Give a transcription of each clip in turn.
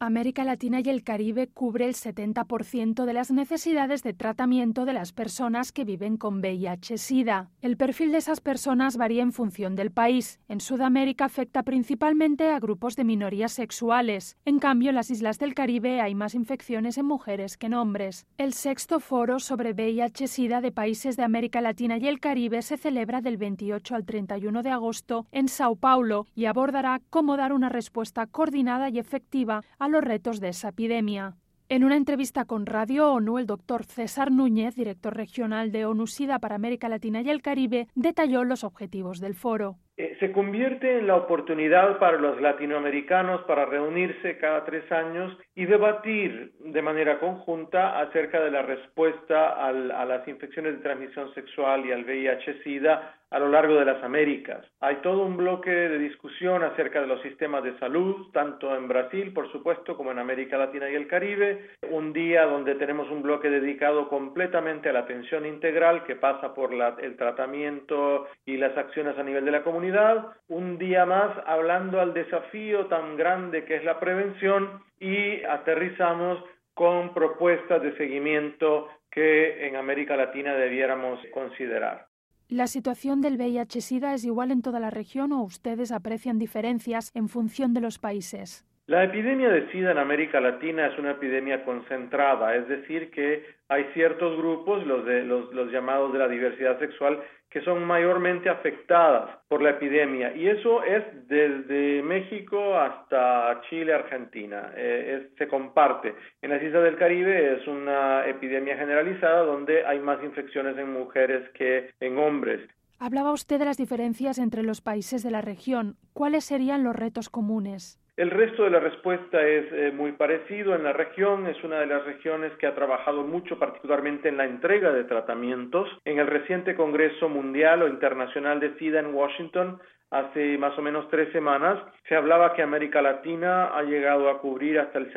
América Latina y el Caribe cubre el 70% de las necesidades de tratamiento de las personas que viven con VIH-Sida. El perfil de esas personas varía en función del país. En Sudamérica afecta principalmente a grupos de minorías sexuales. En cambio, en las islas del Caribe hay más infecciones en mujeres que en hombres. El 6º foro sobre VIH-Sida de países de América Latina y el Caribe se celebra del 28 al 31 de agosto en Sao Paulo y abordará cómo dar una respuesta coordinada y efectiva a los retos de esa epidemia. En una entrevista con Radio ONU, el doctor César Núñez, director regional de ONU-SIDA para América Latina y el Caribe, detalló los objetivos del foro. Se convierte en la oportunidad para los latinoamericanos para reunirse cada 3 años y debatir de manera conjunta acerca de la respuesta a las infecciones de transmisión sexual y al VIH-Sida a lo largo de las Américas. Hay todo un bloque de discusión acerca de los sistemas de salud, tanto en Brasil, por supuesto, como en América Latina y el Caribe. Un día donde tenemos un bloque dedicado completamente a la atención integral que pasa por el tratamiento y las acciones a nivel de la comunidad. Un día más hablando al desafío tan grande que es la prevención y aterrizamos con propuestas de seguimiento que en América Latina debiéramos considerar. ¿La situación del VIH-Sida es igual en toda la región o ustedes aprecian diferencias en función de los países? La epidemia de SIDA en América Latina es una epidemia concentrada, es decir, que hay ciertos grupos, los llamados de la diversidad sexual, que son mayormente afectadas por la epidemia, y eso es desde México hasta Chile, Argentina, se comparte. En las islas del Caribe es una epidemia generalizada donde hay más infecciones en mujeres que en hombres. Hablaba usted de las diferencias entre los países de la región. ¿Cuáles serían los retos comunes? El resto de la respuesta es muy parecido. En la región es una de las regiones que ha trabajado mucho, particularmente en la entrega de tratamientos. En el reciente Congreso Mundial o Internacional de SIDA en Washington, hace más o menos 3 semanas, se hablaba que América Latina ha llegado a cubrir hasta el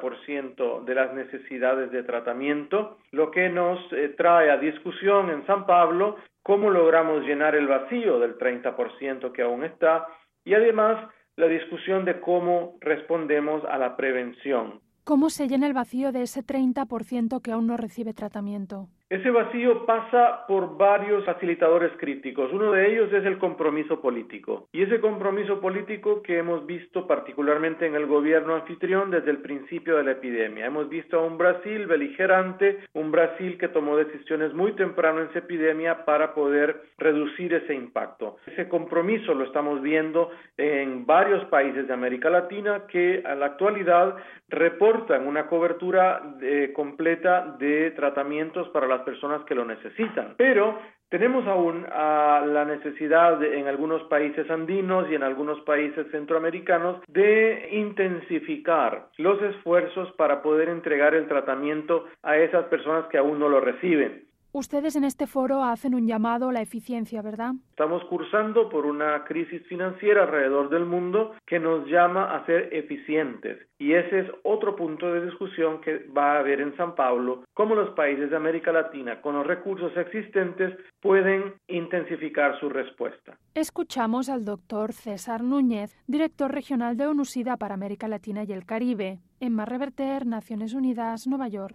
70% de las necesidades de tratamiento, lo que nos trae a discusión en San Pablo cómo logramos llenar el vacío del 30% que aún está, y además la discusión de cómo respondemos a la prevención. ¿Cómo se llena el vacío de ese 30% que aún no recibe tratamiento? Ese vacío pasa por varios facilitadores críticos. Uno de ellos es el compromiso político. Y ese compromiso político que hemos visto particularmente en el gobierno anfitrión desde el principio de la epidemia. Hemos visto a un Brasil beligerante, un Brasil que tomó decisiones muy temprano en esa epidemia para poder reducir ese impacto. Ese compromiso lo estamos viendo en varios países de América Latina que a la actualidad reportan una cobertura completa de tratamientos para las personas que lo necesitan. Pero tenemos aún la necesidad en algunos países andinos y en algunos países centroamericanos de intensificar los esfuerzos para poder entregar el tratamiento a esas personas que aún no lo reciben. Ustedes en este foro hacen un llamado a la eficiencia, ¿verdad? Estamos cursando por una crisis financiera alrededor del mundo que nos llama a ser eficientes. Y ese es otro punto de discusión que va a haber en San Pablo, cómo los países de América Latina, con los recursos existentes, pueden intensificar su respuesta. Escuchamos al doctor César Núñez, director regional de ONU-SIDA para América Latina y el Caribe. Emma Reverter, Naciones Unidas, Nueva York.